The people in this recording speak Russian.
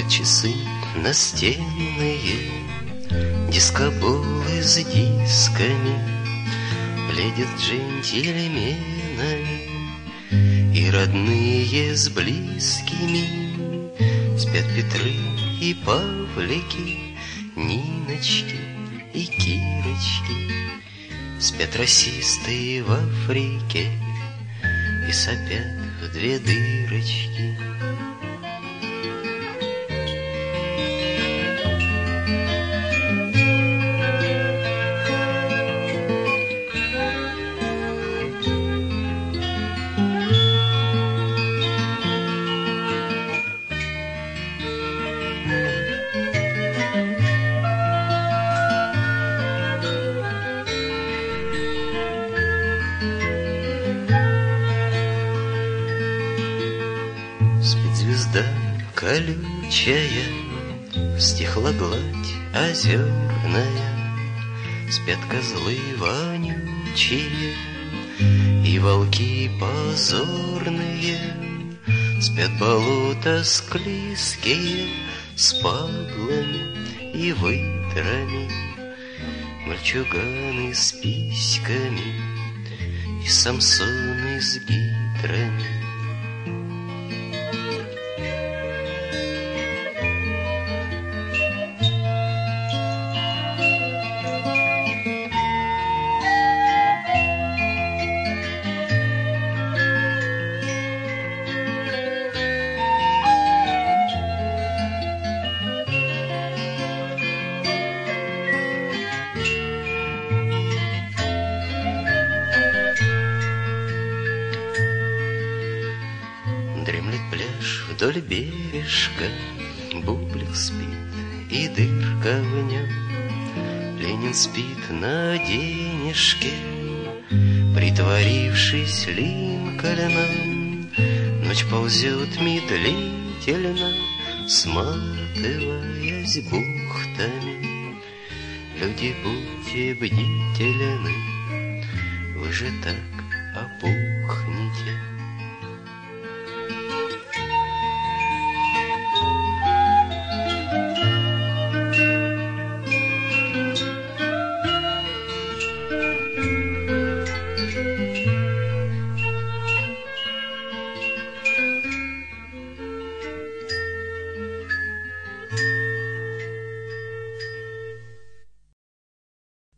часы настенные, дискоболы с дисками, глядят джентльменами, и родные с близкими спят Петры и Павлики, Ниночки и Кирочки. Спят расисты в Африке и сопят в две дырочки. Звезда колючая, стихла гладь озерная, спят козлы вонючие и волки позорные, спят болота склизкие с падлами и выдрами, мальчуганы с письками и самсоны с гидрами. Дремлет пляж вдоль бережка, бублик спит и дырка в нем. Ленин спит на денежке, притворившись Линкольном. Ночь ползет медлительно, сматываясь бухтами. Люди, будьте бдительны, вы же так опухнете.